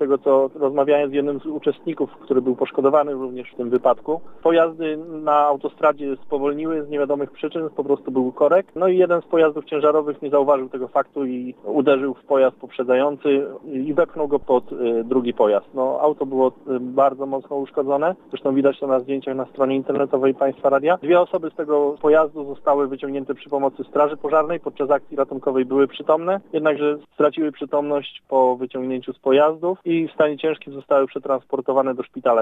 tego co rozmawiałem z jednym z uczestników, który był poszkodowany również w tym wypadku. Pojazdy na autostradzie spowolniły z niewiadomych przyczyn, po prostu był korek. No i jeden z pojazdów ciężarowych nie zauważył tego faktu i uderzył w pojazd poprzedzający i wepchnął go pod drugi pojazd. No, auto było bardzo mocno uszkodzone, zresztą widać to na zdjęciach na stronie internetowej Państwa Radia. 2 osoby z tego pojazdu zostały wyciągnięte przy pomocy straży pożarnej, podczas akcji ratunkowej były przytomne, jednakże straciły przytomność po wyciągnięciu z pojazdów i w stanie ciężkim zostały przetransportowane do szpitala.